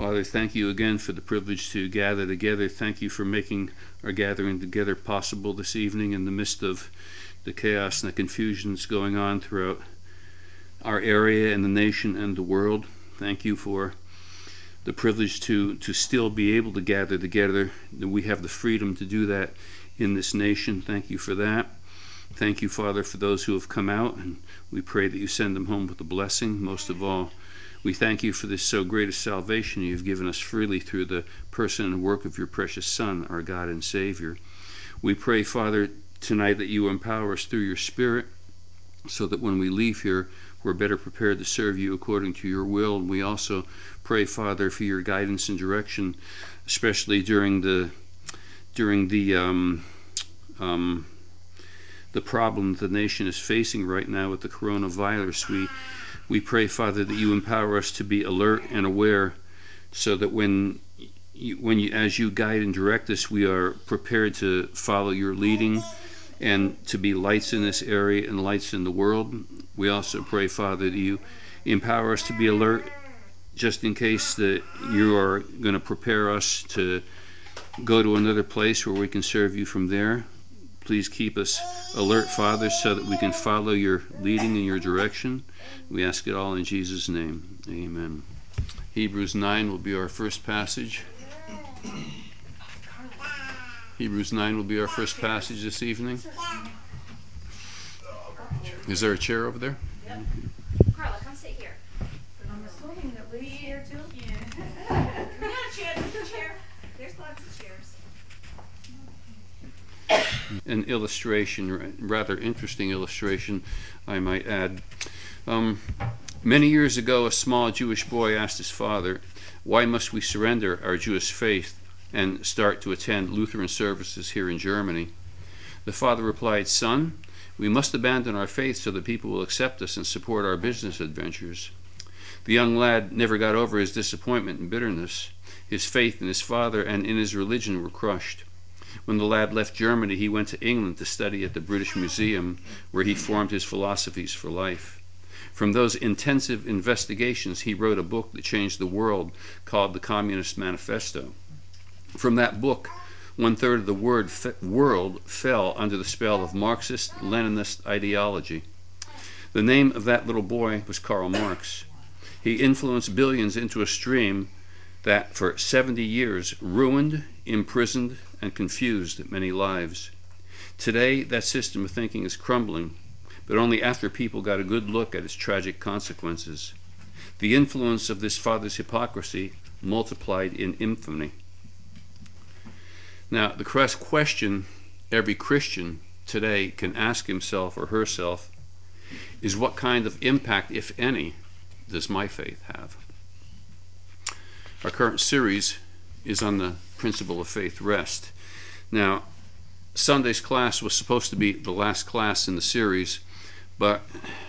Father, thank you again for the privilege to gather together. Thank you for making our gathering together possible this evening in the midst of the chaos and the confusions going on throughout our area and the nation and the world. Thank you for the privilege to still be able to gather together, that we have the freedom to do that in this nation. Thank you for that. Thank you, Father, for those who have come out, and we pray that you send them home with a blessing. Most of all, we thank you for this so great a salvation you've given us freely through the person and work of your precious Son, our God and Savior. We pray, Father, tonight that you empower us through your Spirit so that when we leave here, we're better prepared to serve you according to your will. And we also pray, Father, for your guidance and direction, especially during the problem the nation is facing right now with the coronavirus. We pray, Father, that you empower us to be alert and aware, so that when you, as you guide and direct us, we are prepared to follow your leading and to be lights in this area and lights in the world. We also pray, Father, that you empower us to be alert, just in case that you are going to prepare us to go to another place where we can serve you from there. Please keep us alert, Father, so that we can follow your leading and your direction. We ask it all in Jesus' name. Amen. Hebrews 9 will be our first passage. Hebrews 9 will be our first passage this evening. Is there a chair over there? Yep. Carla, come sit here. I'm assuming that Lee's here too? Yeah. There's a chair. There's lots of chairs. An illustration, rather interesting illustration, I might add. Many years ago, a small Jewish boy asked his father, "Why must we surrender our Jewish faith and start to attend Lutheran services here in Germany?" The father replied, "Son, we must abandon our faith so that people will accept us and support our business adventures." The young lad never got over his disappointment and bitterness. His faith in his father and in his religion were crushed. When the lad left Germany, he went to England to study at the British Museum, where he formed his philosophies for life. From those intensive investigations, he wrote a book that changed the world called The Communist Manifesto. From that book, 1/3 of the world fell under the spell of Marxist-Leninist ideology. The name of that little boy was Karl Marx. He influenced billions into a stream that for 70 years ruined, imprisoned, and confused many lives. Today, that system of thinking is crumbling, but only after people got a good look at its tragic consequences. The influence of this father's hypocrisy multiplied in infamy. Now, the question every Christian today can ask himself or herself is, what kind of impact, if any, does my faith have? Our current series is on the principle of faith rest. Now, Sunday's class was supposed to be the last class in the series, but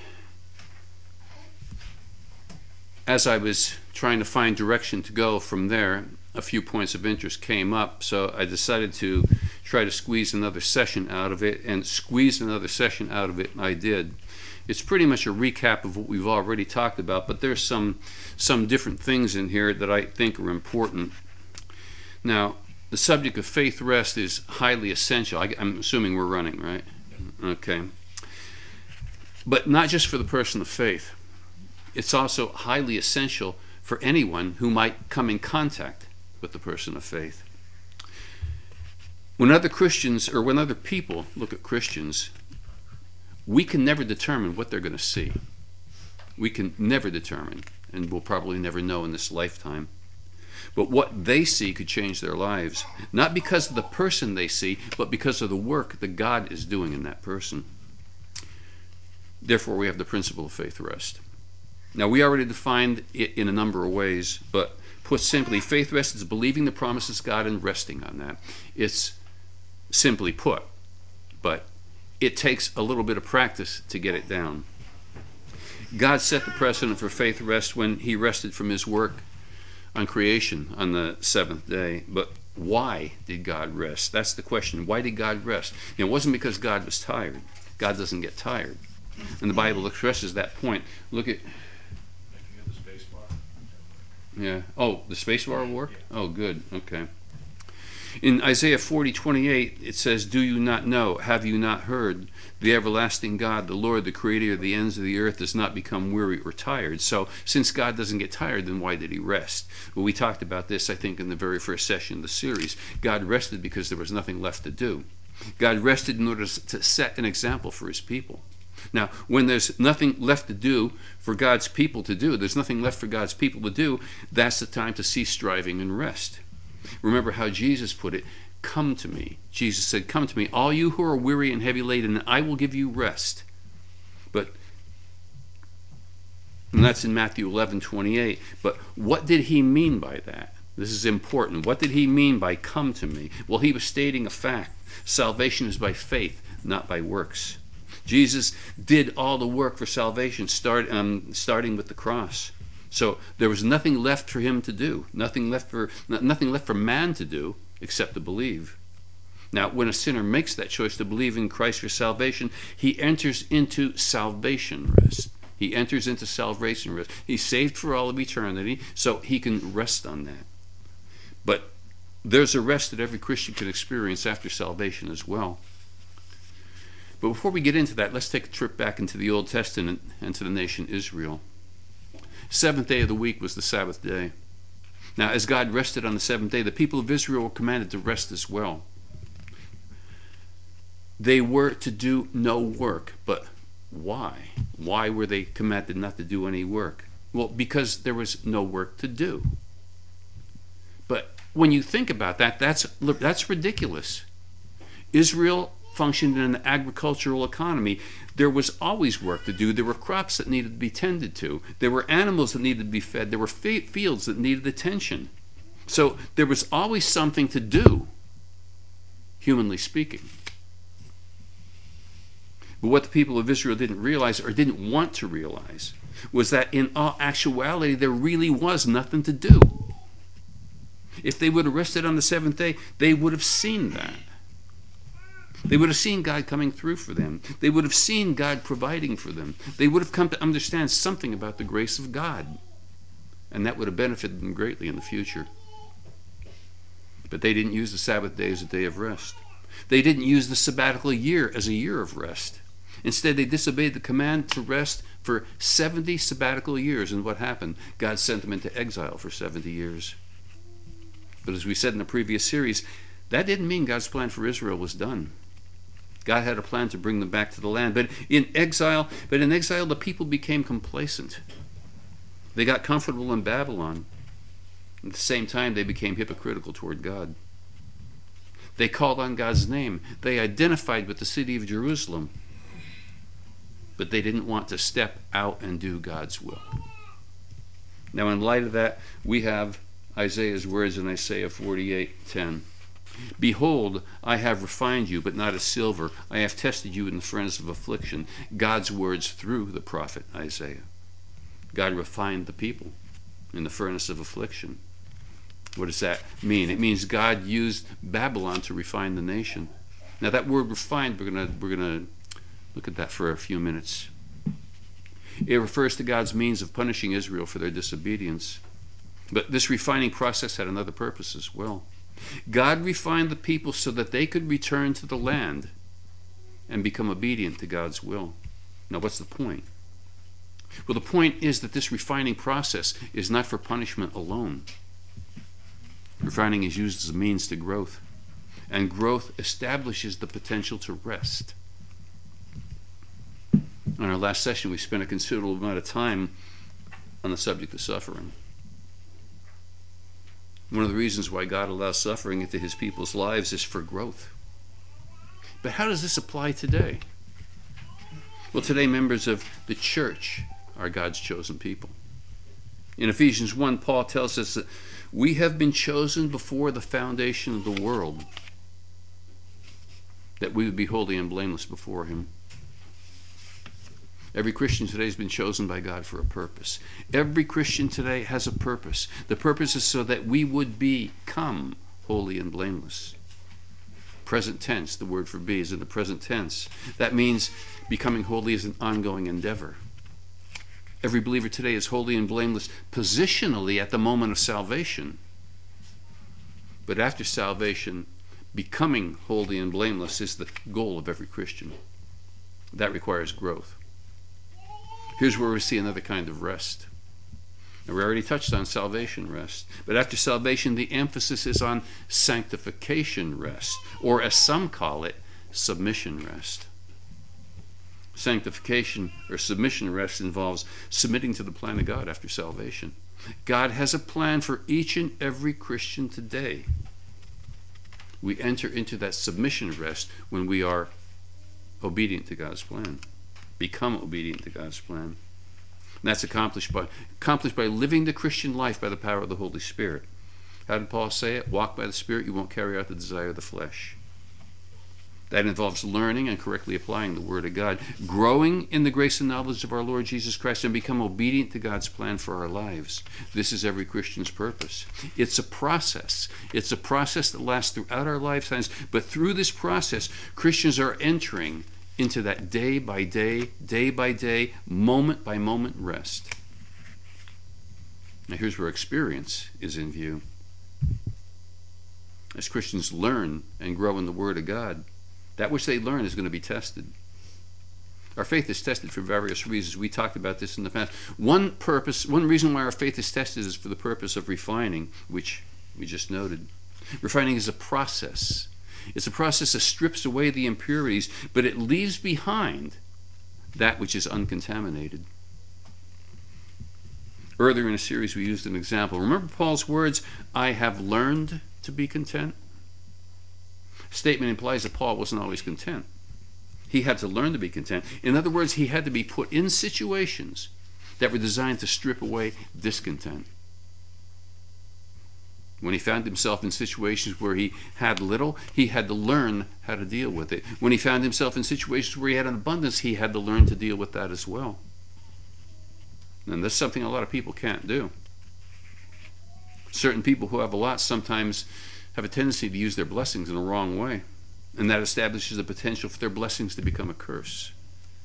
as I was trying to find direction to go from there, a few points of interest came up, so I decided to try to squeeze another session out of it, and squeeze another session out of it I did. It's pretty much a recap of what we've already talked about, but there's some different things in here that I think are important. Now, the subject of faith rest is highly essential. I'm assuming we're running, right? Okay. But not just for the person of faith. It's also highly essential for anyone who might come in contact with the person of faith. When other Christians, or when other people look at Christians, we can never determine what they're going to see. We can never determine, and we'll probably never know in this lifetime. But what they see could change their lives, not because of the person they see, but because of the work that God is doing in that person. Therefore, we have the principle of faith rest. Now, we already defined it in a number of ways, but put simply, faith rest is believing the promises of God and resting on that. It's simply put, but it takes a little bit of practice to get it down. God set the precedent for faith rest when he rested from his work on creation on the seventh day. But why did God rest? That's the question. Why did God rest? It wasn't because God was tired. God doesn't get tired. And the Bible expresses that point. Look at Yeah. Oh, the space bar will work? Oh, good. Okay. In Isaiah 40:28, it says, "Do you not know? Have you not heard? The everlasting God, the Lord, the creator of the ends of the earth, does not become weary or tired." So, since God doesn't get tired, then why did he rest? Well, we talked about this, I think, in the very first session of the series. God rested because there was nothing left to do. God rested in order to set an example for his people. Now, when there's nothing left to do for God's people to do, there's nothing left for God's people to do, that's the time to cease striving and rest. Remember how Jesus put it, "Come to me." Jesus said, "Come to me, all you who are weary and heavy laden, and I will give you rest." And that's in Matthew 11:28. But what did he mean by that? This is important. What did he mean by "come to me"? Well, he was stating a fact. Salvation is by faith, not by works. Jesus did all the work for salvation, starting with the cross. So there was nothing left for him to do, nothing left for man to do except to believe. Now, when a sinner makes that choice to believe in Christ for salvation, he enters into salvation rest. He enters into salvation rest. He's saved for all of eternity, so he can rest on that. But there's a rest that every Christian can experience after salvation as well. But before we get into that, let's take a trip back into the Old Testament and to the nation Israel. Seventh day of the week was the Sabbath day. Now, as God rested on the seventh day, the people of Israel were commanded to rest as well. They were to do no work, but why? Why were they commanded not to do any work? Well, because there was no work to do. But when you think about that, that's ridiculous. Israel functioned in an agricultural economy. There was always work to do. There were crops that needed to be tended to. There were animals that needed to be fed. There were fields that needed attention. So there was always something to do, humanly speaking. But what the people of Israel didn't realize, or didn't want to realize, was that in all actuality there really was nothing to do. If they would have rested on the seventh day, they would have seen that. They would have seen God coming through for them. They would have seen God providing for them. They would have come to understand something about the grace of God. And that would have benefited them greatly in the future. But they didn't use the Sabbath day as a day of rest. They didn't use the sabbatical year as a year of rest. Instead, they disobeyed the command to rest for 70 sabbatical years. And what happened? God sent them into exile for 70 years. But as we said in the previous series, that didn't mean God's plan for Israel was done. God had a plan to bring them back to the land. But in exile, the people became complacent. They got comfortable in Babylon. At the same time, they became hypocritical toward God. They called on God's name. They identified with the city of Jerusalem. But they didn't want to step out and do God's will. Now, in light of that, we have Isaiah's words in Isaiah 48:10. "Behold, I have refined you, but not as silver. I have tested you in the furnace of affliction." God's words through the prophet Isaiah. God refined the people in the furnace of affliction. What does that mean? It means God used Babylon to refine the nation. Now, that word refined, we're gonna look at that for a few minutes. It refers to God's means of punishing Israel for their disobedience. But this refining process had another purpose as well. God refined the people so that they could return to the land and become obedient to God's will. Now, what's the point? Well, the point is that this refining process is not for punishment alone. Refining is used as a means to growth, and growth establishes the potential to rest. In our last session, we spent a considerable amount of time on the subject of suffering. One of the reasons why God allows suffering into his people's lives is for growth. But how does this apply today? Well, today members of the church are God's chosen people. In Ephesians 1, Paul tells us that we have been chosen before the foundation of the world, that we would be holy and blameless before him. Every Christian today has been chosen by God for a purpose. Every Christian today has a purpose. The purpose is so that we would become holy and blameless. Present tense, the word for be is in the present tense. That means becoming holy is an ongoing endeavor. Every believer today is holy and blameless positionally at the moment of salvation. But after salvation, becoming holy and blameless is the goal of every Christian. That requires growth. Here's where we see another kind of rest. Now, we already touched on salvation rest, but after salvation, the emphasis is on sanctification rest, or as some call it, submission rest. Sanctification or submission rest involves submitting to the plan of God after salvation. God has a plan for each and every Christian today. We enter into that submission rest when we are obedient to God's plan, become obedient to God's plan. And that's accomplished by living the Christian life by the power of the Holy Spirit. How did Paul say it? Walk by the Spirit, you won't carry out the desire of the flesh. That involves learning and correctly applying the Word of God, growing in the grace and knowledge of our Lord Jesus Christ, and become obedient to God's plan for our lives. This is every Christian's purpose. It's a process. It's a process that lasts throughout our lifetimes, but through this process, Christians are entering into that day by day, moment by moment rest. Now here's where experience is in view. As Christians learn and grow in the Word of God, that which they learn is going to be tested. Our faith is tested for various reasons. We talked about this in the past. One reason why our faith is tested is for the purpose of refining, which we just noted. Refining is a process. It's a process that strips away the impurities, but it leaves behind that which is uncontaminated. Earlier in a series we used an example. Remember Paul's words, I have learned to be content? Statement implies that Paul wasn't always content. He had to learn to be content. In other words, he had to be put in situations that were designed to strip away discontent. When he found himself in situations where he had little, he had to learn how to deal with it. When he found himself in situations where he had an abundance, he had to learn to deal with that as well. And that's something a lot of people can't do. Certain people who have a lot sometimes have a tendency to use their blessings in the wrong way, and that establishes the potential for their blessings to become a curse.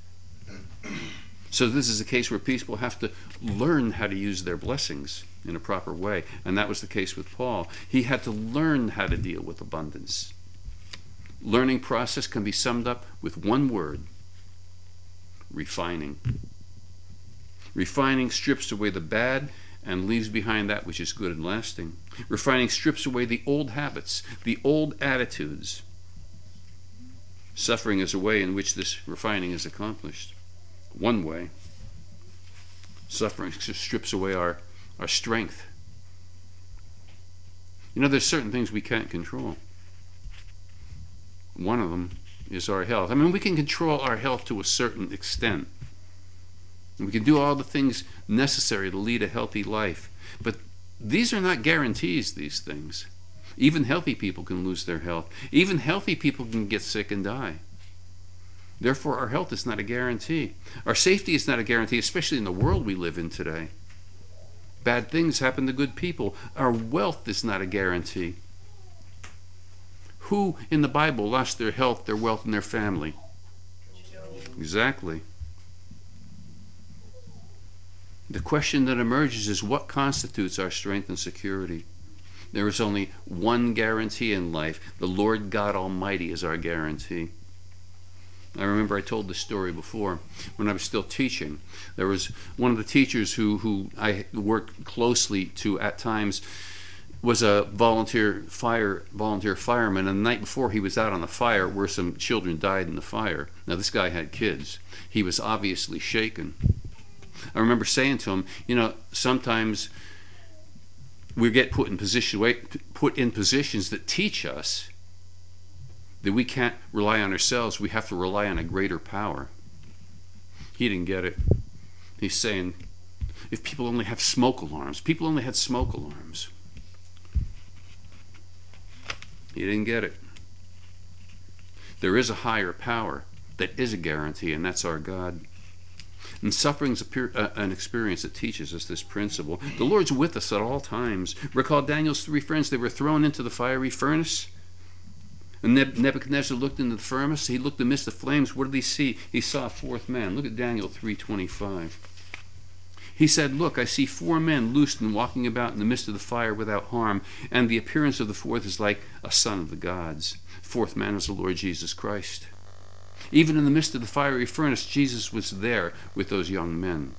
So this is a case where people have to learn how to use their blessings in a proper way, and that was the case with Paul. He had to learn how to deal with abundance. Learning process can be summed up with one word: refining. Refining strips away the bad and leaves behind that which is good and lasting. Refining strips away the old habits, the old attitudes. Suffering is a way in which this refining is accomplished. One way. Suffering strips away our strength. You know, there's certain things we can't control. One of them is our health. I mean, we can control our health to a certain extent. We can do all the things necessary to lead a healthy life. But these are not guarantees, these things. Even healthy people can lose their health. Even healthy people can get sick and die. Therefore, our health is not a guarantee. Our safety is not a guarantee, especially in the world we live in today. Bad things happen to good people. Our wealth is not a guarantee. Who in the Bible lost their health, their wealth, and their family? Exactly. The question that emerges is what constitutes our strength and security? There is only one guarantee in life. The Lord God Almighty is our guarantee. I remember I told this story before when I was still teaching. There was one of the teachers who I worked closely to at times was a volunteer fireman, and the night before he was out on the fire where some children died in the fire. Now this guy had kids. He was obviously shaken. I remember saying to him, you know, sometimes we get put in positions that teach us that we can't rely on ourselves. We have to rely on a greater power. He didn't get it. He's saying, if people only have smoke alarms, people only had smoke alarms. He didn't get it. There is a higher power that is a guarantee, and that's our God. And suffering is an experience that teaches us this principle. The Lord's with us at all times. Recall Daniel's three friends. They were thrown into the fiery furnace. And Nebuchadnezzar looked into the furnace. He looked amidst the flames. What did he see? He saw a fourth man. Look at Daniel 3:25. He said, "Look, I see 4 men loosed and walking about in the midst of the fire without harm, and the appearance of the fourth is like a son of the gods." 4th man was the Lord Jesus Christ. Even in the midst of the fiery furnace, Jesus was there with those young men.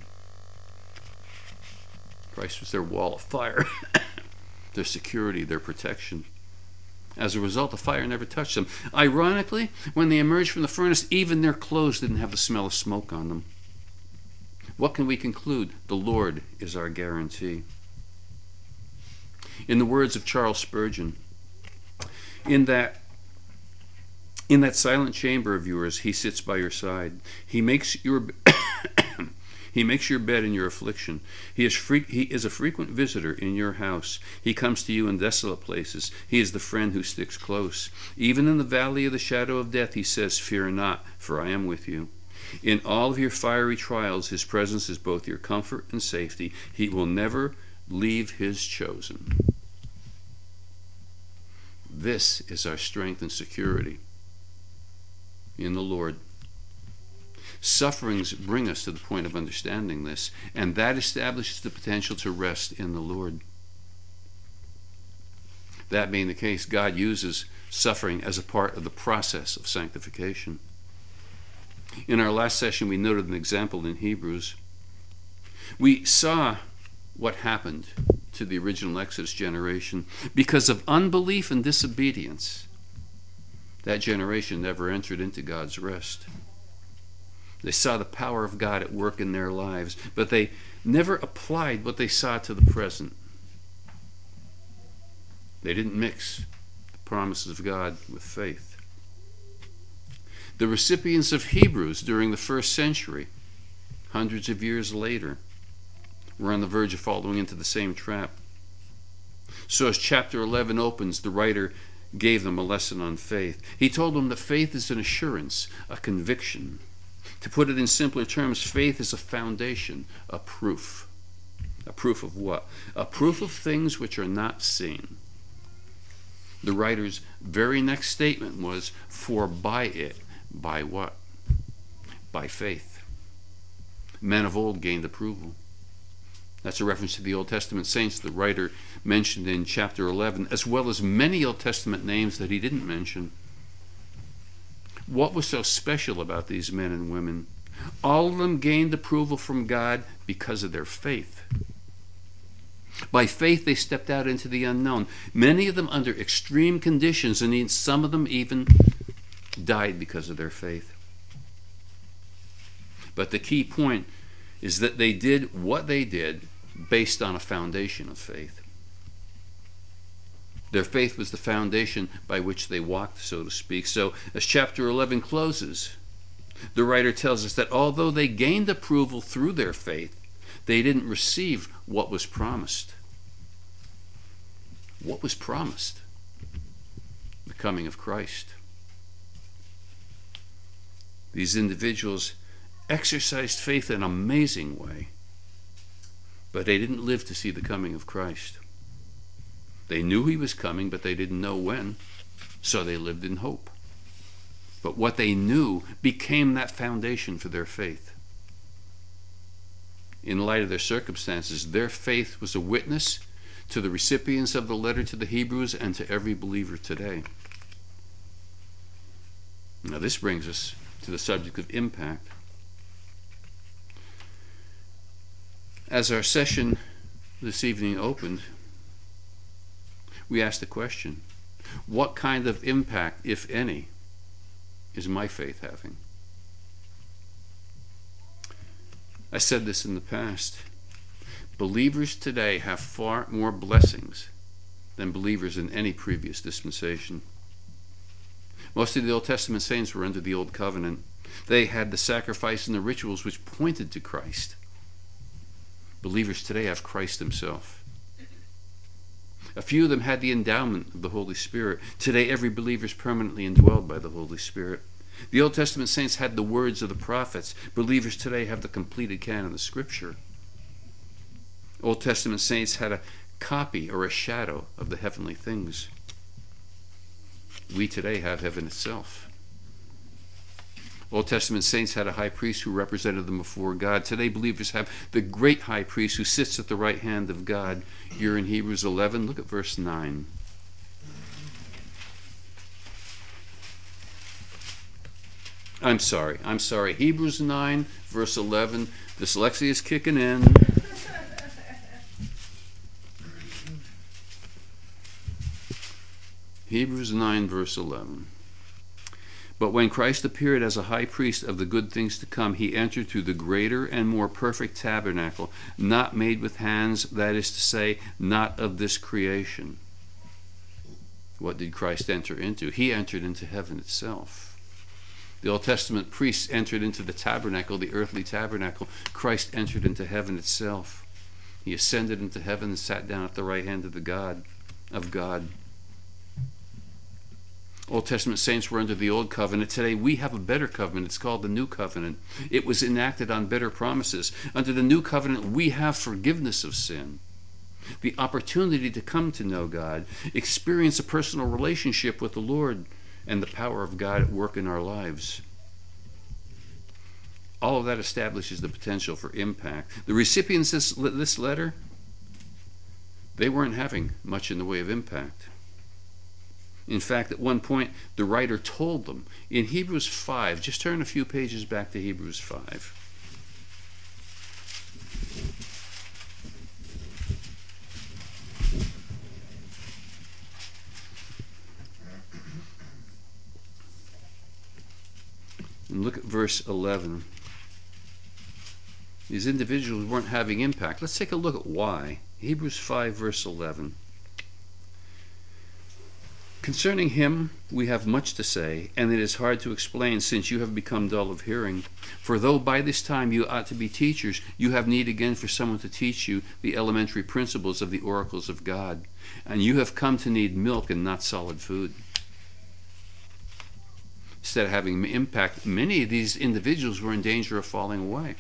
Christ was their wall of fire, their security, their protection. As a result, the fire never touched them. Ironically, when they emerged from the furnace, even their clothes didn't have the smell of smoke on them. What can we conclude? The Lord is our guarantee. In the words of Charles Spurgeon, in that silent chamber of yours, he sits by your side. He makes your He makes your bed in your affliction. He is a frequent visitor in your house. He comes to you in desolate places. He is the friend who sticks close. Even in the valley of the shadow of death, he says, "Fear not, for I am with you." In all of your fiery trials, his presence is both your comfort and safety. He will never leave his chosen. This is our strength and security in the Lord. Sufferings bring us to the point of understanding this, and that establishes the potential to rest in the Lord. That being the case, God uses suffering as a part of the process of sanctification. In our last session, we noted an example in Hebrews. We saw what happened to the original Exodus generation. Because of unbelief and disobedience, that generation never entered into God's rest. They saw the power of God at work in their lives, but they never applied what they saw to the present. They didn't mix the promises of God with faith. The recipients of Hebrews during the 1st century, hundreds of years later, were on the verge of falling into the same trap. So as chapter 11 opens, the writer gave them a lesson on faith. He told them that faith is an assurance, a conviction. To put it in simpler terms, faith is a foundation, a proof. A proof of what? A proof of things which are not seen. The writer's very next statement was, "For by it," by what? By faith. Men of old gained approval. That's a reference to the Old Testament saints the writer mentioned in chapter 11, as well as many Old Testament names that he didn't mention. What was so special about these men and women? All of them gained approval from God because of their faith. By faith, they stepped out into the unknown, many of them under extreme conditions, and some of them even died because of their faith. But the key point is that they did what they did based on a foundation of faith. Their faith was the foundation by which they walked, so to speak. So as chapter 11 closes, the writer tells us that although they gained approval through their faith, they didn't receive what was promised. What was promised? The coming of Christ. These individuals exercised faith in an amazing way, but they didn't live to see the coming of Christ. They knew he was coming, but they didn't know when, so they lived in hope. But what they knew became that foundation for their faith. In light of their circumstances, their faith was a witness to the recipients of the letter to the Hebrews and to every believer today. Now this brings us to the subject of impact. As our session this evening opened, we asked the question, what kind of impact, if any, is my faith having? I said this in the past. Believers today have far more blessings than believers in any previous dispensation. Most of the Old Testament saints were under the Old Covenant. They had the sacrifice and the rituals which pointed to Christ. Believers today have Christ himself. A few of them had the endowment of the Holy Spirit. Today, every believer is permanently indwelled by the Holy Spirit. The Old Testament saints had the words of the prophets. Believers today have the completed canon of Scripture. Old Testament saints had a copy or a shadow of the heavenly things. We today have heaven itself. Old Testament saints had a high priest who represented them before God. Today, believers have the great high priest who sits at the right hand of God. Here in Hebrews 11, look at verse 9. I'm sorry. Hebrews 9, verse 11. Dyslexia is kicking in. Hebrews 9, verse 11. But when Christ appeared as a high priest of the good things to come, he entered through the greater and more perfect tabernacle, not made with hands, that is to say, not of this creation. What did Christ enter into? He entered into heaven itself. The Old Testament priests entered into the tabernacle, the earthly tabernacle. Christ entered into heaven itself. He ascended into heaven and sat down at the right hand of God. Old Testament saints were under the old covenant. Today we have a better covenant. It's called the new covenant. It was enacted on better promises. Under the new covenant we have forgiveness of sin, the opportunity to come to know God, experience a personal relationship with the Lord, and the power of God at work in our lives. All of that establishes the potential for impact. The recipients of this letter, they weren't having much in the way of impact. In fact, at one point, the writer told them in Hebrews 5, just turn a few pages back to Hebrews 5. And look at verse 11. These individuals weren't having impact. Let's take a look at why. Hebrews 5, verse 11. Concerning him we have much to say, and it is hard to explain, since you have become dull of hearing. For though by this time you ought to be teachers, you have need again for someone to teach you the elementary principles of the oracles of God. And you have come to need milk and not solid food. Instead of having impact, many of these individuals were in danger of falling away.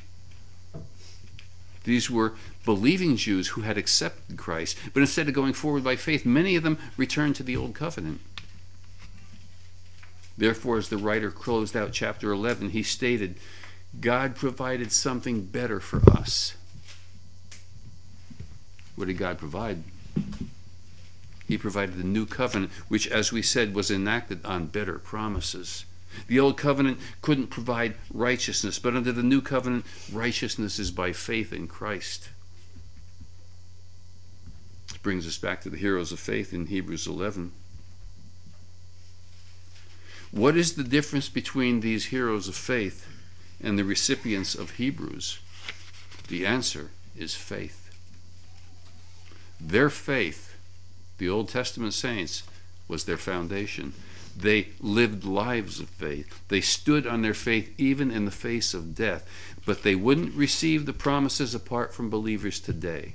These were believing Jews who had accepted Christ, but instead of going forward by faith, many of them returned to the old covenant. Therefore, as the writer closed out chapter 11, he stated, God provided something better for us. What did God provide? He provided the new covenant, which, as we said, was enacted on better promises. The old covenant couldn't provide righteousness, but under the new covenant, righteousness is by faith in Christ. This brings us back to the heroes of faith in Hebrews 11. What is the difference between these heroes of faith and the recipients of Hebrews? The answer is faith. Their faith, the Old Testament saints, was their foundation. They lived lives of faith. They stood on their faith even in the face of death. But they wouldn't receive the promises apart from believers today.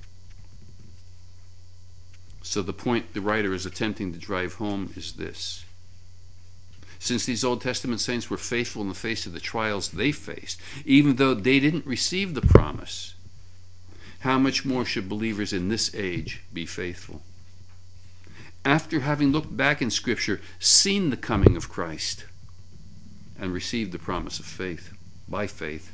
So the point the writer is attempting to drive home is this. Since these Old Testament saints were faithful in the face of the trials they faced, even though they didn't receive the promise, how much more should believers in this age be faithful? After having looked back in Scripture, seen the coming of Christ, and received the promise of faith, by faith.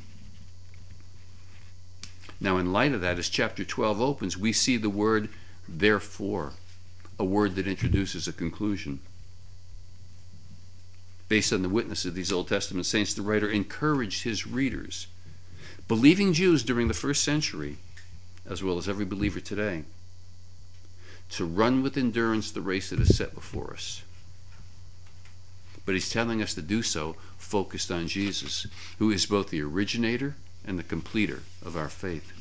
Now, in light of that, as chapter 12 opens, we see the word therefore, a word that introduces a conclusion. Based on the witness of these Old Testament saints, the writer encouraged his readers, believing Jews during the first century, as well as every believer today, to run with endurance the race that is set before us. But he's telling us to do so focused on Jesus, who is both the originator and the completer of our faith.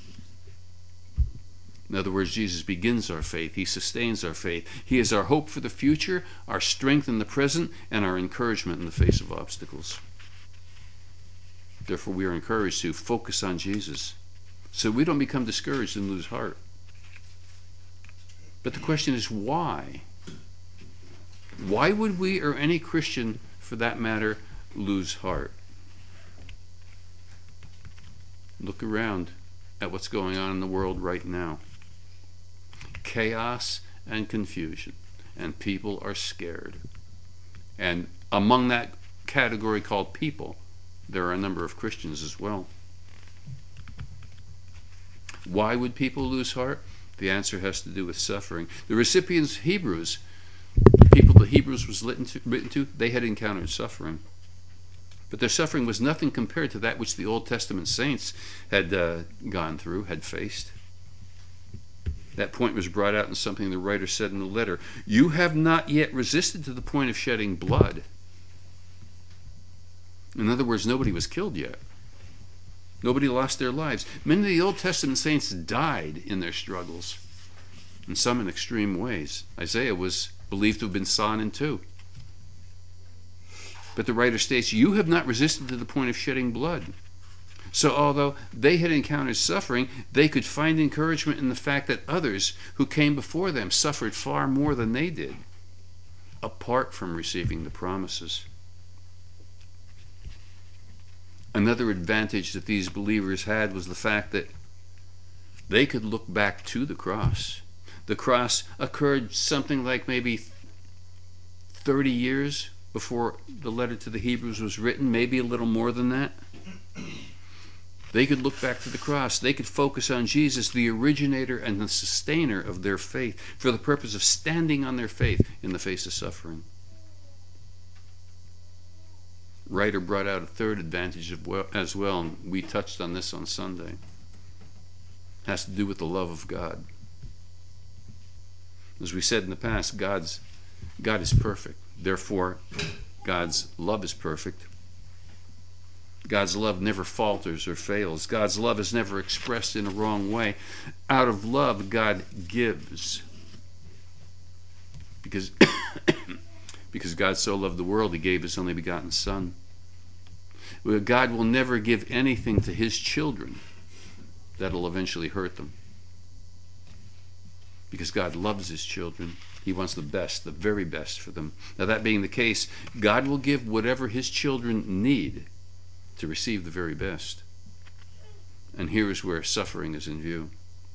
In other words, Jesus begins our faith. He sustains our faith. He is our hope for the future, our strength in the present, and our encouragement in the face of obstacles. Therefore, we are encouraged to focus on Jesus so we don't become discouraged and lose heart. But the question is, why? Why would we, or any Christian for that matter, lose heart? Look around at what's going on in the world right now. Chaos and confusion, and people are scared. And among that category called people there are a number of Christians as well. Why would people lose heart? The answer has to do with suffering. The recipients, Hebrews, people the Hebrews was written to, they had encountered suffering. But their suffering was nothing compared to that which the Old Testament saints had gone through, had faced. That point was brought out in something the writer said in the letter. You have not yet resisted to the point of shedding blood. In other words, nobody was killed yet. Nobody lost their lives. Many of the Old Testament saints died in their struggles, and some in extreme ways. Isaiah was believed to have been sawn in two. But the writer states, you have not resisted to the point of shedding blood. So although they had encountered suffering, they could find encouragement in the fact that others who came before them suffered far more than they did, apart from receiving the promises. Another advantage that these believers had was the fact that they could look back to the cross. The cross occurred something like maybe 30 years before the letter to the Hebrews was written, maybe a little more than that. They could look back to the cross. They could focus on Jesus, the originator and the sustainer of their faith, for the purpose of standing on their faith in the face of suffering. Writer brought out a third advantage as well, and we touched on this on Sunday. It has to do with the love of God. As we said in the past, God is perfect. Therefore, God's love is perfect. God's love never falters or fails. God's love is never expressed in a wrong way. Out of love, God gives. Because God so loved the world, he gave his only begotten Son. God will never give anything to his children that'll eventually hurt them. Because God loves his children. He wants the best, the very best for them. Now, that being the case, God will give whatever his children need to receive the very best. And here is where suffering is in view.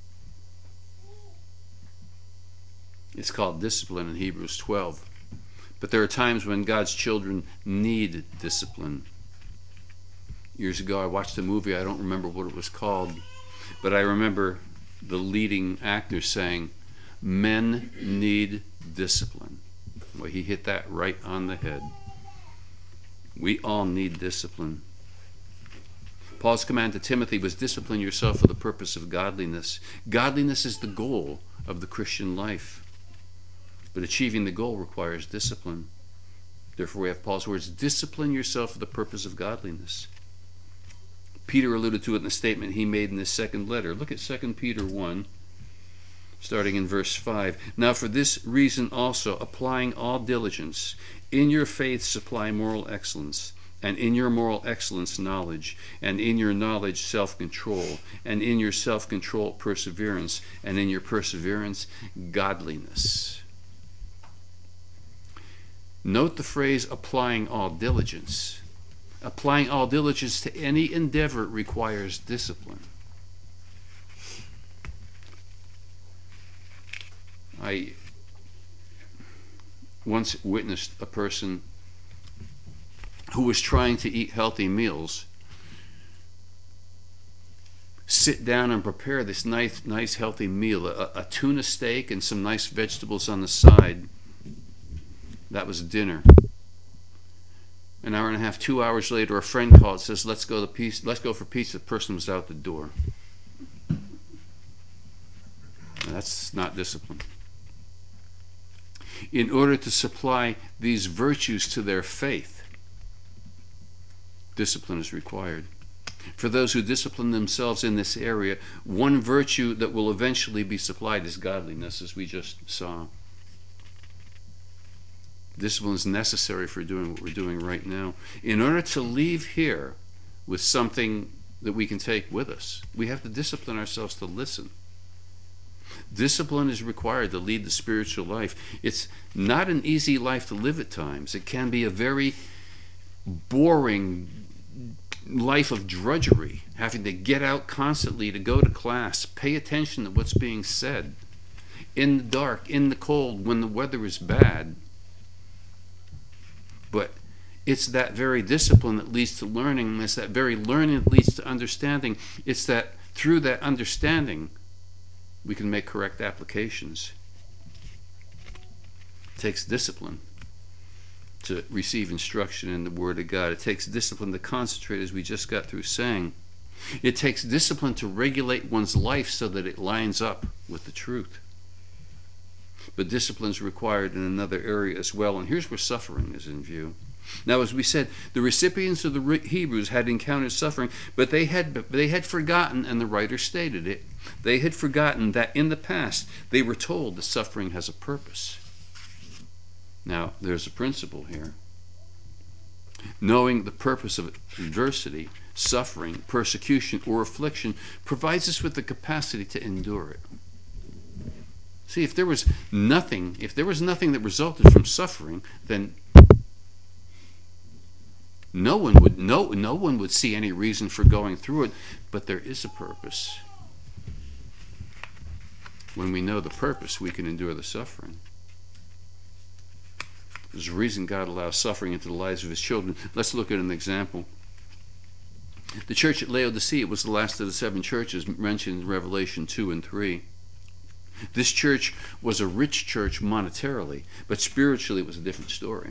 It's called discipline in Hebrews 12. But there are times when God's children need discipline. Years ago, I watched a movie, I don't remember what it was called, but I remember the leading actor saying, men need discipline. Well, he hit that right on the head. We all need discipline. Paul's command to Timothy was discipline yourself for the purpose of godliness. Godliness is the goal of the Christian life. But achieving the goal requires discipline. Therefore, we have Paul's words, discipline yourself for the purpose of godliness. Peter alluded to it in the statement he made in his second letter. Look at 2 Peter 1, starting in verse 5. Now for this reason also, applying all diligence, in your faith supply moral excellence, and in your moral excellence knowledge, and in your knowledge self-control, and in your self-control perseverance, and in your perseverance godliness. Note the phrase applying all diligence. Applying all diligence to any endeavor requires discipline. I once witnessed a person who was trying to eat healthy meals sit down and prepare this nice healthy meal, a tuna steak and some nice vegetables on the side. That was dinner. An hour and a half, 2 hours later, a friend called and says, let's go for pizza. The person was out the door. Now, that's not discipline. In order to supply these virtues to their faith, discipline is required. For those who discipline themselves in this area, one virtue that will eventually be supplied is godliness, as we just saw. Discipline is necessary for doing what we're doing right now. In order to leave here with something that we can take with us, we have to discipline ourselves to listen. Discipline is required to lead the spiritual life. It's not an easy life to live at times. It can be a very boring life of drudgery, having to get out constantly to go to class, pay attention to what's being said, in the dark, in the cold, when the weather is bad. But It's that very discipline that leads to learning. It's that very learning that leads to understanding. It's that through that understanding, we can make correct applications. It takes discipline to receive instruction in the Word of God. It takes discipline to concentrate, as we just got through saying. It takes discipline to regulate one's life so that it lines up with the truth. But discipline is required in another area as well, and here's where suffering is in view. Now, as we said, the recipients of the Hebrews had encountered suffering, but they had forgotten, and the writer stated it, they had forgotten that in the past they were told that suffering has a purpose. Now, there's a principle here. Knowing the purpose of adversity, suffering, persecution, or affliction provides us with the capacity to endure it. See, if there was nothing that resulted from suffering, then no one would see any reason for going through it. But there is a purpose. When we know the purpose, we can endure the suffering. There's a reason God allows suffering into the lives of his children. Let's look at an example. The church at Laodicea was the last of the 7 churches mentioned in Revelation 2 and 3. This church was a rich church monetarily, but spiritually it was a different story.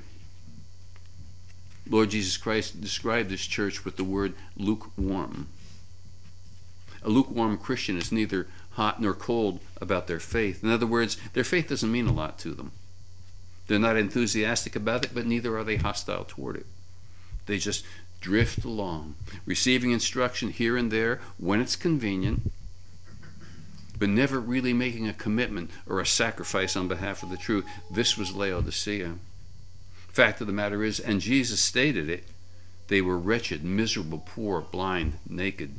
Lord Jesus Christ described this church with the word lukewarm. A lukewarm Christian is neither hot nor cold about their faith. In other words, their faith doesn't mean a lot to them. They're not enthusiastic about it, but neither are they hostile toward it. They just drift along, receiving instruction here and there when it's convenient, but never really making a commitment or a sacrifice on behalf of the truth. This was Laodicea. Fact of the matter is, and Jesus stated it, they were wretched, miserable, poor, blind, naked.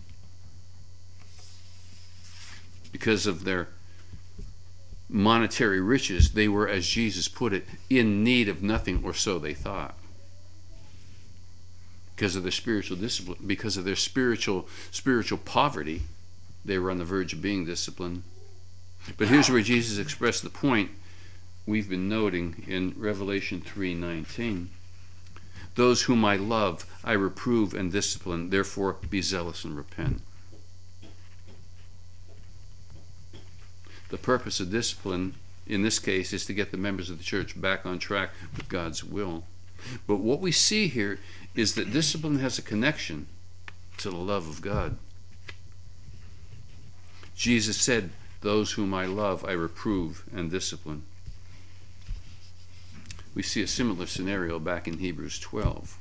Because of their monetary riches, they were, as Jesus put it, in need of nothing, or so they thought. Because of their spiritual discipline, because of their spiritual poverty, they were on the verge of being disciplined. But here's where Jesus expressed the point we've been noting in Revelation 3:19. Those whom I love, I reprove and discipline. Therefore, be zealous and repent. The purpose of discipline, in this case, is to get the members of the church back on track with God's will. But what we see here is that discipline has a connection to the love of God. Jesus said, those whom I love, I reprove and discipline. We see a similar scenario back in Hebrews 12.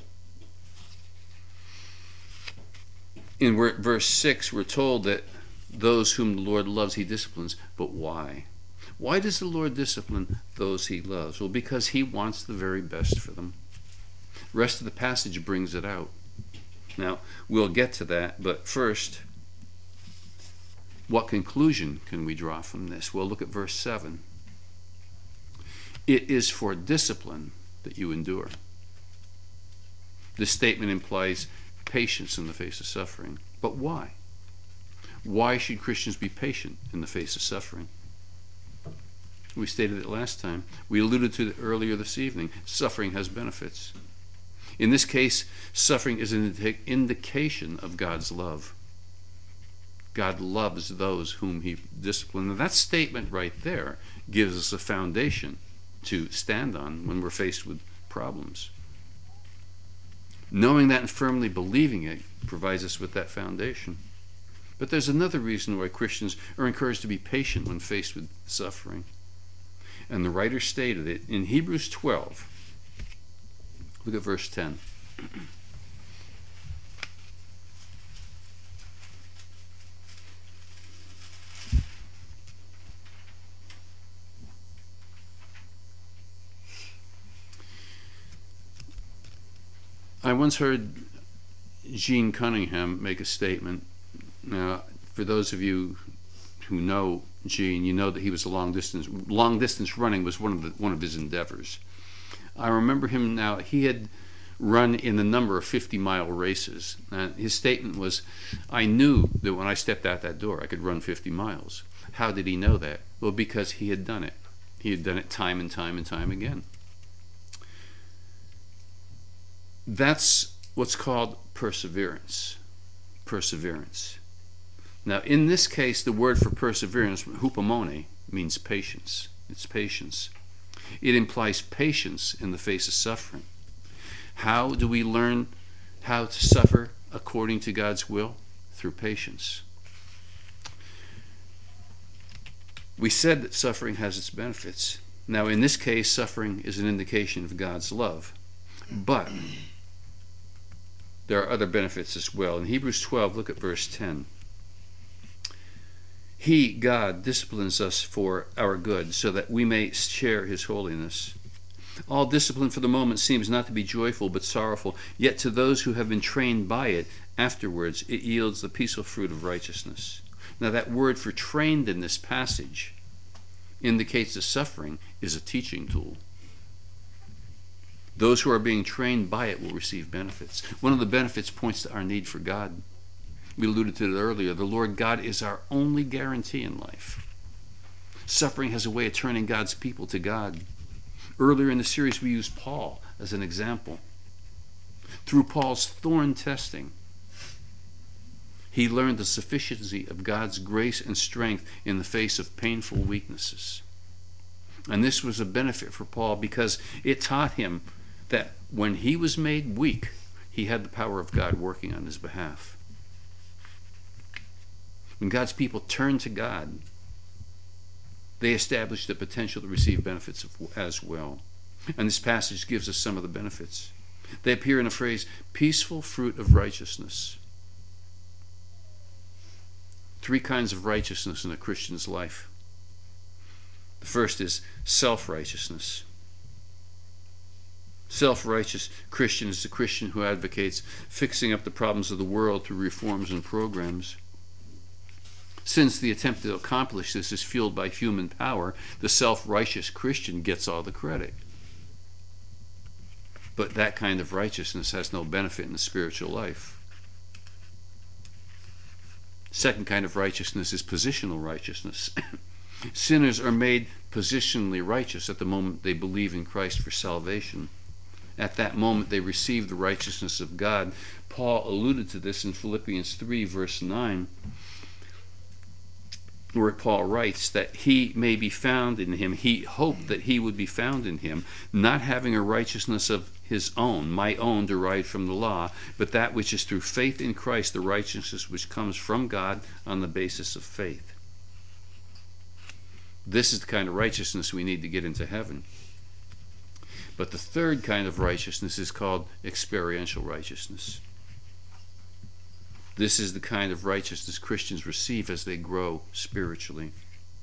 In verse 6, we're told that those whom the Lord loves, he disciplines. But why? Why does the Lord discipline those he loves? Well, because he wants the very best for them. The rest of the passage brings it out. Now, we'll get to that, but first, what conclusion can we draw from this? Well, look at verse 7. It is for discipline that you endure. This statement implies patience in the face of suffering. But why? Why should Christians be patient in the face of suffering? We stated it last time. We alluded to it earlier this evening. Suffering has benefits. In this case, suffering is an indication of God's love. God loves those whom he disciplines. And that statement right there gives us a foundation to stand on when we're faced with problems. Knowing that and firmly believing it provides us with that foundation. But there's another reason why Christians are encouraged to be patient when faced with suffering. And the writer stated it in Hebrews 12. Look at verse 10. I once heard Gene Cunningham make a statement. Now, for those of you who know Gene, you know that he was a long distance running was one of his endeavors. I remember him now. He had run in a number of 50-mile races. And his statement was, I knew that when I stepped out that door, I could run 50 miles. How did he know that? Well, because he had done it. He had done it time and time and time again. That's what's called perseverance. Perseverance. Now, in this case, the word for perseverance, hupomone, means patience. It's patience. It implies patience in the face of suffering. How do we learn how to suffer according to God's will? Through patience. We said that suffering has its benefits. Now, in this case, suffering is an indication of God's love. But there are other benefits as well. In Hebrews 12, look at verse 10. He, God, disciplines us for our good, so that we may share his holiness. All discipline for the moment seems not to be joyful but sorrowful, yet to those who have been trained by it, afterwards it yields the peaceful fruit of righteousness. Now that word for trained in this passage indicates that suffering is a teaching tool. Those who are being trained by it will receive benefits. One of the benefits points to our need for God. We alluded to it earlier. The Lord God is our only guarantee in life. Suffering has a way of turning God's people to God. Earlier in the series, we used Paul as an example. Through Paul's thorn testing, he learned the sufficiency of God's grace and strength in the face of painful weaknesses. And this was a benefit for Paul because it taught him that when he was made weak, he had the power of God working on his behalf. When God's people turned to God, they established the potential to receive benefits as well. And this passage gives us some of the benefits. They appear in a phrase, peaceful fruit of righteousness. 3 kinds of righteousness in a Christian's life. The first is self-righteousness. Self-righteous Christian is the Christian who advocates fixing up the problems of the world through reforms and programs. Since the attempt to accomplish this is fueled by human power, the self-righteous Christian gets all the credit. But that kind of righteousness has no benefit in the spiritual life. Second kind of righteousness is positional righteousness. Sinners are made positionally righteous at the moment they believe in Christ for salvation. At that moment they receive the righteousness of God. Paul alluded to this in Philippians 3, verse 9, where Paul writes that he may be found in him. He hoped that he would be found in him, not having a righteousness of his own, my own derived from the law, but that which is through faith in Christ, the righteousness which comes from God on the basis of faith. This is the kind of righteousness we need to get into heaven. But the third kind of righteousness is called experiential righteousness. This is the kind of righteousness Christians receive as they grow spiritually.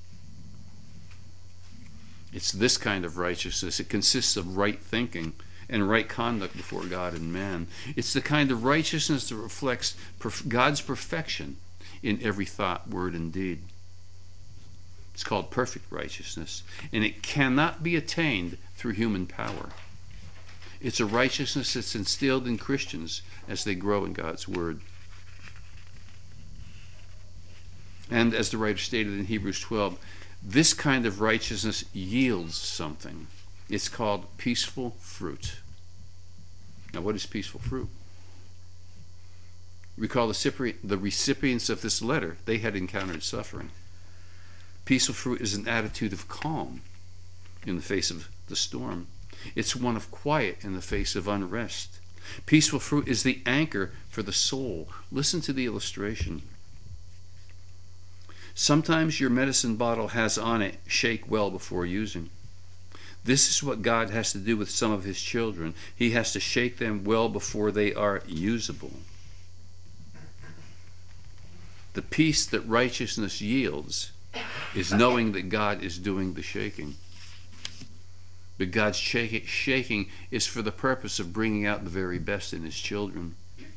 It's this kind of righteousness. It consists of right thinking and right conduct before God and man. It's the kind of righteousness that reflects God's perfection in every thought, word, and deed. It's called perfect righteousness, and it cannot be attained through human power. It's a righteousness that's instilled in Christians as they grow in God's Word. And as the writer stated in Hebrews 12, this kind of righteousness yields something. It's called peaceful fruit. Now, what is peaceful fruit? Recall the recipients of this letter. They had encountered suffering. Peaceful fruit is an attitude of calm in the face of the storm. It's one of quiet in the face of unrest. Peaceful fruit is the anchor for the soul. Listen to the illustration. Sometimes your medicine bottle has on it, shake well before using. This is what God has to do with some of his children. He has to shake them well before they are usable. The peace that righteousness yields is knowing that God is doing the shaking. But God's shaking is for the purpose of bringing out the very best in his children.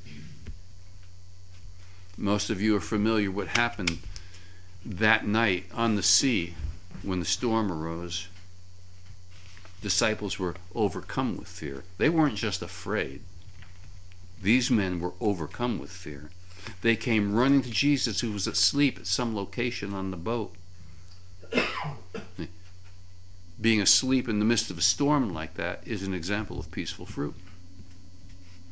Most of you are familiar what happened that night on the sea when the storm arose. Disciples were overcome with fear. They weren't just afraid. These men were overcome with fear. They came running to Jesus, who was asleep at some location on the boat. Being asleep in the midst of a storm like that is an example of peaceful fruit.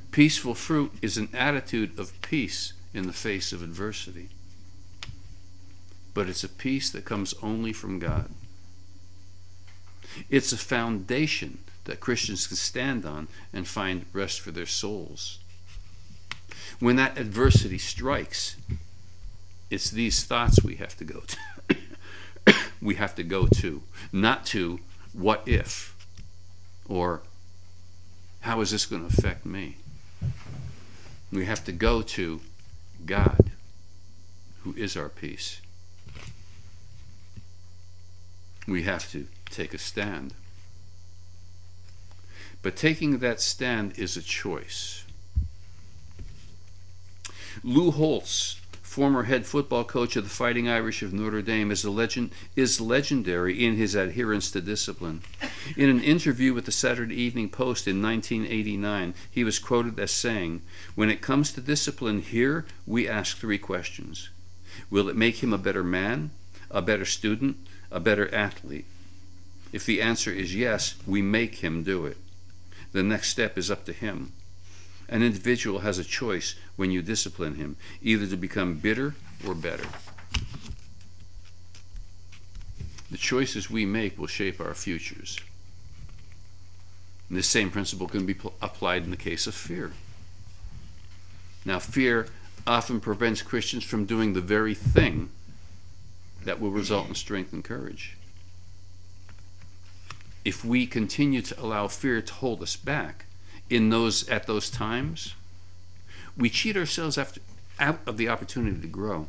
Peaceful fruit is an attitude of peace in the face of adversity. But it's a peace that comes only from God. It's a foundation that Christians can stand on and find rest for their souls. When that adversity strikes, it's these thoughts we have to go to. We have to go to, not to what if, or how is this going to affect me? We have to go to God, who is our peace. We have to take a stand. But taking that stand is a choice. Lou Holtz, former head football coach of the Fighting Irish of Notre Dame, is legendary in his adherence to discipline. In an interview with the Saturday Evening Post in 1989, he was quoted as saying, "When it comes to discipline here, we ask 3 questions. Will it make him a better man, a better student, a better athlete? If the answer is yes, we make him do it. The next step is up to him. An individual has a choice when you discipline him, either to become bitter or better. The choices we make will shape our futures." And this same principle can be applied in the case of fear. Now, fear often prevents Christians from doing the very thing that will result in strength and courage. If we continue to allow fear to hold us back at those times, we cheat ourselves out of the opportunity to grow.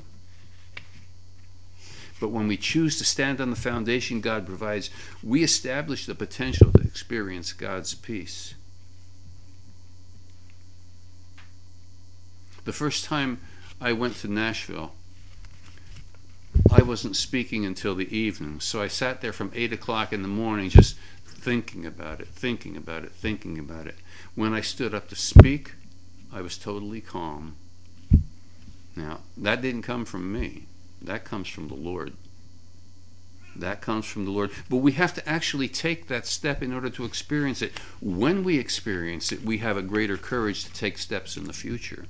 But when we choose to stand on the foundation God provides, we establish the potential to experience God's peace. The first time I went to Nashville, I wasn't speaking until the evening, so I sat there from 8 o'clock in the morning just thinking about it. When I stood up to speak, I was totally calm. Now, that didn't come from me. That comes from the Lord. But we have to actually take that step in order to experience it. When we experience it, we have a greater courage to take steps in the future.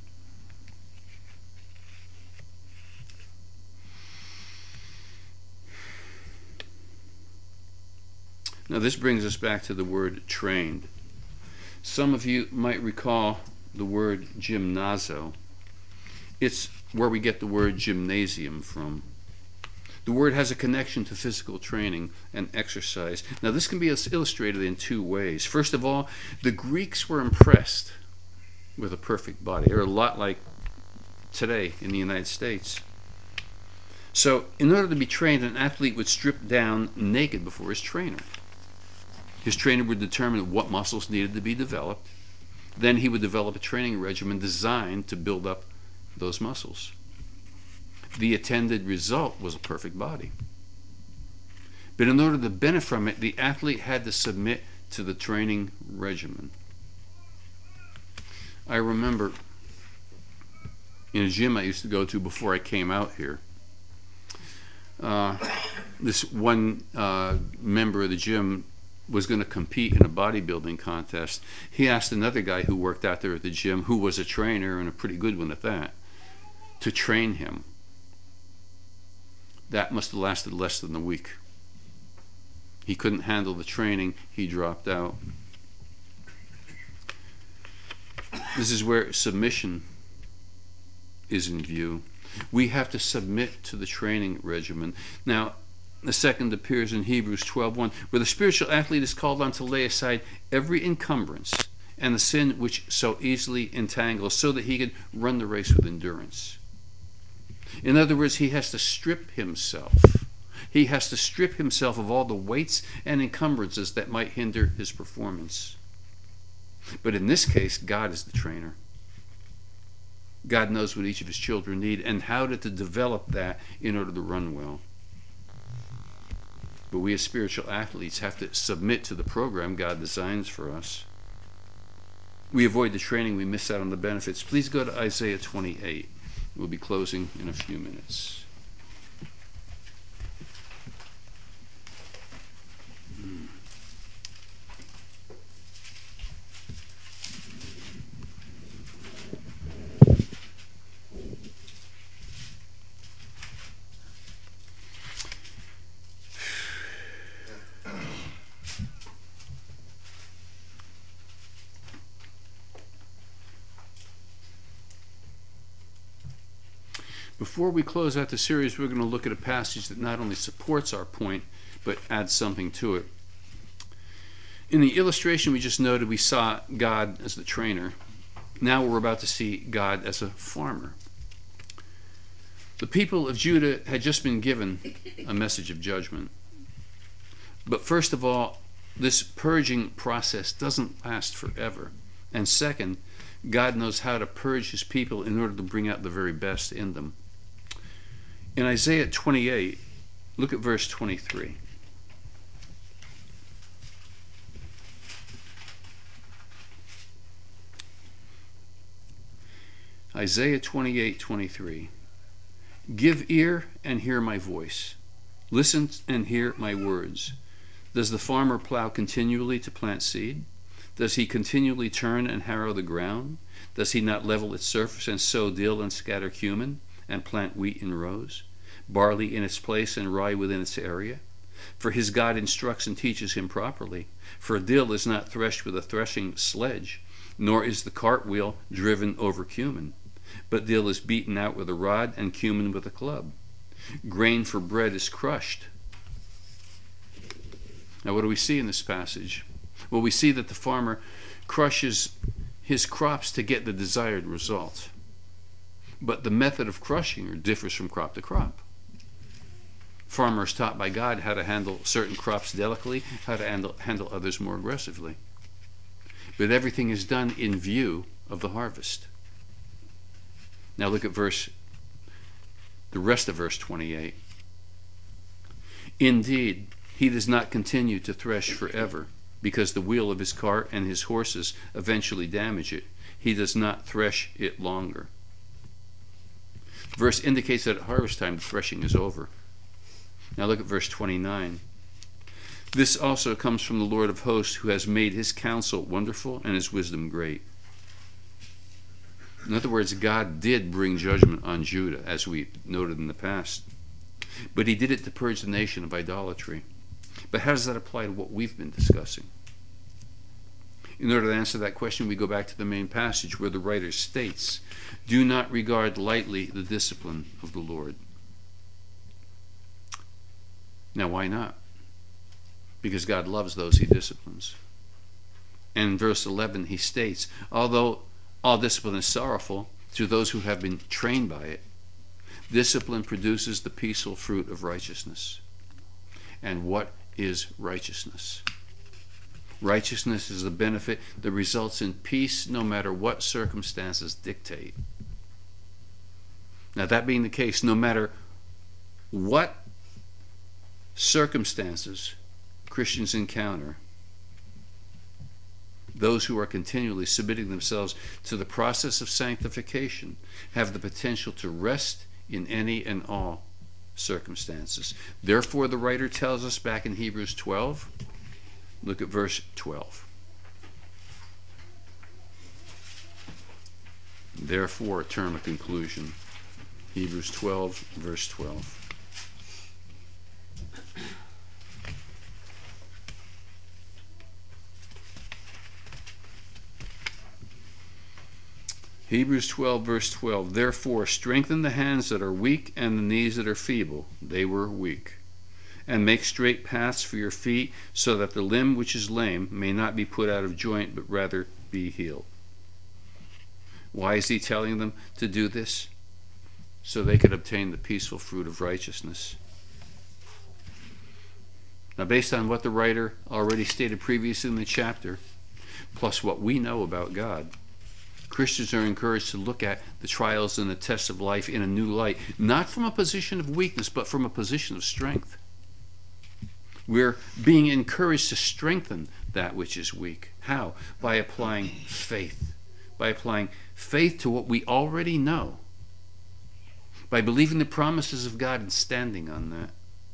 Now, this brings us back to the word trained. Some of you might recall the word gymnazo. It's where we get the word gymnasium from. The word has a connection to physical training and exercise. Now, this can be illustrated in 2 ways. First of all, the Greeks were impressed with a perfect body. They're a lot like today in the United States. So, in order to be trained, an athlete would strip down naked before his trainer. His trainer would determine what muscles needed to be developed. Then he would develop a training regimen designed to build up those muscles. The attended result was a perfect body. But in order to benefit from it, the athlete had to submit to the training regimen. I remember in a gym I used to go to before I came out here, this one member of the gym was going to compete in a bodybuilding contest. He asked another guy who worked out there at the gym, who was a trainer and a pretty good one at that, to train him. That must have lasted less than a week. He couldn't handle the training. He dropped out. This is where submission is in view. We have to submit to the training regimen. Now, the second appears in Hebrews 12:1, where the spiritual athlete is called on to lay aside every encumbrance and the sin which so easily entangles, so that he can run the race with endurance. In other words, he has to strip himself. He has to strip himself of all the weights and encumbrances that might hinder his performance. But in this case, God is the trainer. God knows what each of his children need and how to develop that in order to run well. But we as spiritual athletes have to submit to the program God designs for us. We avoid the training, we miss out on the benefits. Please go to Isaiah 28. We'll be closing in a few minutes. Before we close out the series, we're going to look at a passage that not only supports our point, but adds something to it. In the illustration we just noted, we saw God as the trainer. Now we're about to see God as a farmer. The people of Judah had just been given a message of judgment. But first of all, this purging process doesn't last forever. And second, God knows how to purge his people in order to bring out the very best in them. In Isaiah 28, look at verse 23. Isaiah 28:23. Give ear and hear my voice. Listen and hear my words. Does the farmer plow continually to plant seed? Does he continually turn and harrow the ground? Does he not level its surface and sow dill and scatter cumin and plant wheat in rows, barley in its place and rye within its area? For his God instructs and teaches him properly. For dill is not threshed with a threshing sledge, nor is the cartwheel driven over cumin. But dill is beaten out with a rod and cumin with a club. Grain for bread is crushed. Now what do we see in this passage? Well, we see that the farmer crushes his crops to get the desired result. But the method of crushing differs from crop to crop. Farmers taught by God how to handle certain crops delicately, how to handle others more aggressively. But everything is done in view of the harvest. Now look at the rest of verse 28. Indeed, he does not continue to thresh forever, because the wheel of his cart and his horses eventually damage it. He does not thresh it longer. The verse indicates that at harvest time the threshing is over. Now look at verse 29. This also comes from the Lord of hosts, who has made his counsel wonderful and his wisdom great. In other words, God did bring judgment on Judah, as we noted in the past. But he did it to purge the nation of idolatry. But how does that apply to what we've been discussing? In order to answer that question, we go back to the main passage where the writer states, "Do not regard lightly the discipline of the Lord." Now, why not? Because God loves those he disciplines. And in verse 11 he states, although all discipline is sorrowful to those who have been trained by it, discipline produces the peaceful fruit of righteousness. And what is righteousness? Righteousness is the benefit that results in peace no matter what circumstances dictate. Now, that being the case, no matter what circumstances Christians encounter, those who are continually submitting themselves to the process of sanctification have the potential to rest in any and all circumstances. Therefore, the writer tells us back in Hebrews 12, look at verse 12. Therefore, a term of conclusion. Hebrews 12, verse 12. Hebrews 12, verse 12. Therefore, strengthen the hands that are weak and the knees that are feeble. They were weak. And make straight paths for your feet, so that the limb which is lame may not be put out of joint, but rather be healed. Why is he telling them to do this? So they could obtain the peaceful fruit of righteousness. Now, based on what the writer already stated previously in the chapter, plus what we know about God, Christians are encouraged to look at the trials and the tests of life in a new light, not from a position of weakness, but from a position of strength. We're being encouraged to strengthen that which is weak. How? By applying faith. By applying faith to what we already know. By believing the promises of God and standing on that.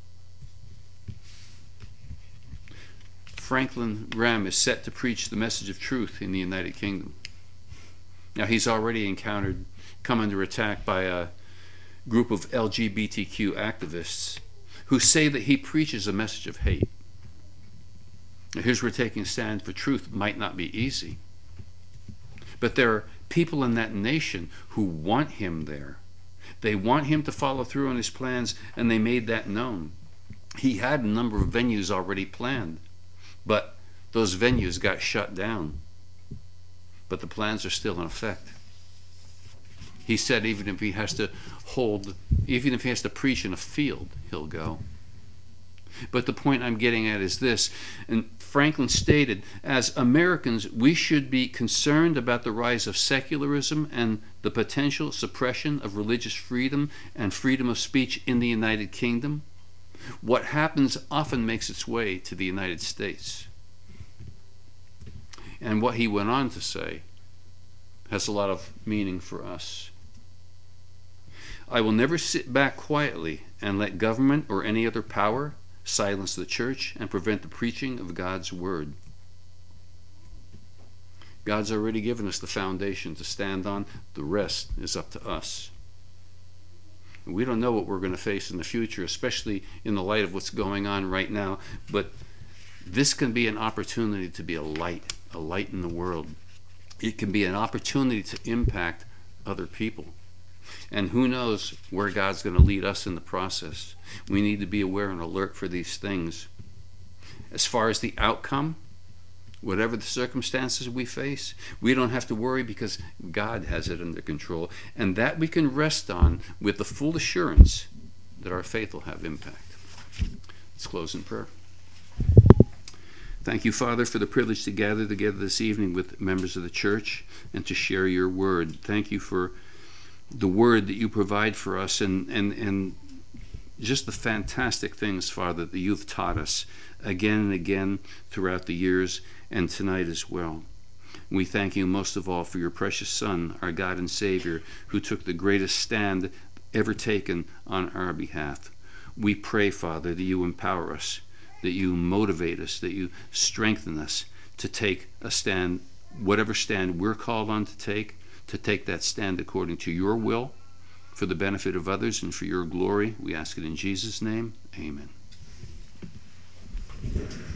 Franklin Graham is set to preach the message of truth in the United Kingdom. Now, he's already come under attack by a group of LGBTQ activists who say that he preaches a message of hate. Now, here's where taking a stand for truth might not be easy. But there are people in that nation who want him there. They want him to follow through on his plans, and they made that known. He had a number of venues already planned, but those venues got shut down. But the plans are still in effect. He said even if he has to preach in a field, he'll go. But the point I'm getting at is this, and Franklin stated, as Americans, we should be concerned about the rise of secularism and the potential suppression of religious freedom and freedom of speech in the United Kingdom. What happens often makes its way to the United States. And what he went on to say has a lot of meaning for us. I will never sit back quietly and let government or any other power silence the church and prevent the preaching of God's word. God's already given us the foundation to stand on. The rest is up to us. We don't know what we're going to face in the future, especially in the light of what's going on right now, but this can be an opportunity to be a light in the world. It can be an opportunity to impact other people. And who knows where God's going to lead us in the process. We need to be aware and alert for these things. As far as the outcome, whatever the circumstances we face, we don't have to worry because God has it under control. And that we can rest on with the full assurance that our faith will have impact. Let's close in prayer. Thank you, Father, for the privilege to gather together this evening with members of the church and to share your word. Thank you for the word that you provide for us and just the fantastic things, Father, that you've taught us again and again throughout the years and tonight as well. We thank you most of all for your precious Son, our God and Savior, who took the greatest stand ever taken on our behalf. We pray, Father, that you empower us, that you motivate us, that you strengthen us to take a stand, whatever stand we're called on to take that stand according to your will, for the benefit of others and for your glory. We ask it in Jesus' name. Amen.